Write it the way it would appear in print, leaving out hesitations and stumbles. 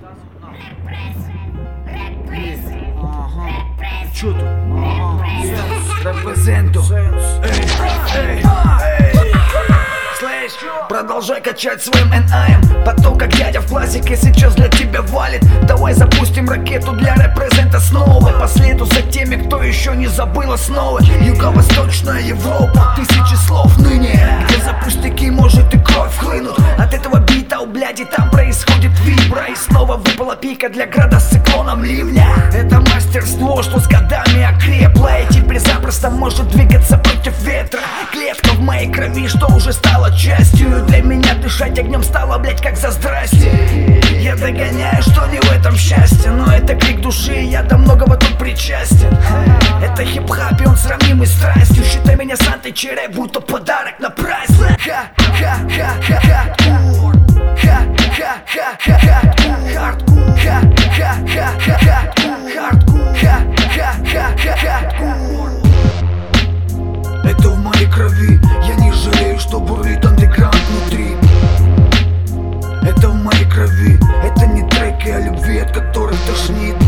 Чё тут? Репрезенту. Слышь, продолжай качать своим НАМ. Потом, как дядя в классике сейчас для тебя валит. Давай запустим ракету для репрезента снова. По следу за теми, кто еще не забыл основы. Юго-восточная Европа, тысячи слов ныне. Где за пустяки может и кровь хлынут. От этого бита у бляди там происходит вибра. И снова выпала пика для града с циклоном ливня. Это мастерство, что с годами окрепло. И теперь запросто может двигаться против ветра. Клетка в моей крови, что уже стала частью. Для меня дышать огнем стало, блять, как за здрасте. Я догоняю, что не в этом счастье. Но это крик души, я до многого тут причастен. Это хип-хап, и он сравнимый страстью. Считай меня Сантой Череп, будто подарок на праздник. Ха-ха-ха-ха-ха-хардкор. Ха-ха-ха-ха-ха-хардкор. Ха-ха-ха-ха-ха-хардкор. Это в моей крови, я не жалею, что бурлит андеграунд внутри. Это в моей крови, это не треки о любви, от которых тошнит.